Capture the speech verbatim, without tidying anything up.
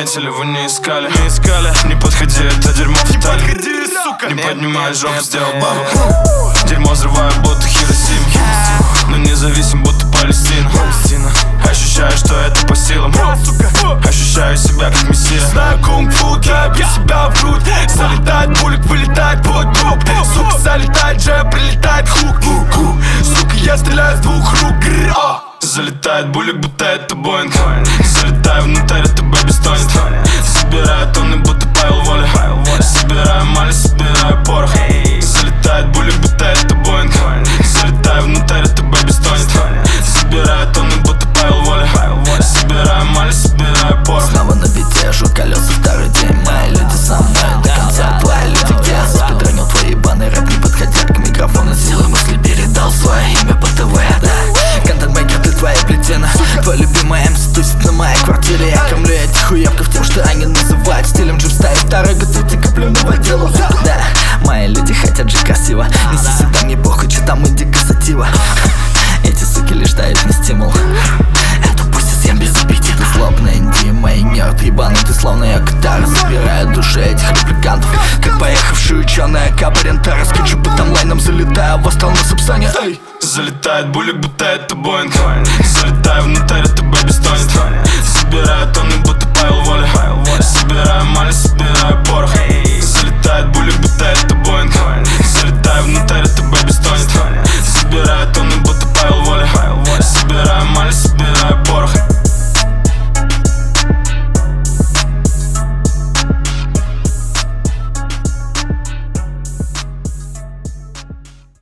заметили, вы не искали, не искали. Не подходи, это дерьмо в Италии. Не подходи, сука. Не поднимай жопу, сделал бабу. Дерьмо взрываю, будто Хиросима. Но независим, будто Палестина. Ощущаю, что это по силам. Ощущаю себя как мессия. Знаю кунг-фу, я бью себя в грудь. Залетает булик, вылетает под труп. Сука, залетает джеб, прилетает хук. Сука, я стреляю с двух рук. Залетает булик, будто это Боинг. Залетаю внутрь, это бэби стонет. Собираю тонны, будто Павел Воля. Собираю мали, собираю порох. Залетает булик, будто это Боинг. Залетаю внутрь, это бэби стонет. Собираю тонны, будто Павел Воля. Собираю мали, собираю порох. Снова на бите, жжу колеса, второй день. Мои люди со мной до конца. Твои люди где? Я заспидронил твои ебаный рэп, не подходя к микрофону. Силы мысли передал свое имя по ТВ, да. Контент-мейкер, ты твоя плетена. Твой любимый эм си тусит на моей квартире. Я кормлю этих хуёвков тем, что они называют стилем джипстайл. Второй год эти коплю новоделу, да. Мои люди хотят жить красиво. Неси сюда, мне похуй, че там индика сатива. Эти суки лишь дают мне стимул. Эту пусть я съем без аппетита. Злобная инди, мои нерд ебаный. Ты словно я гитара, забираю души этих репликантов. Как поехавший ученый Акабарента. Раскачу по таймлайнам, залетаю в остал на субсоне. Залетает булик, будто это Боинг. Залетаю внутрь, это бэби стонет.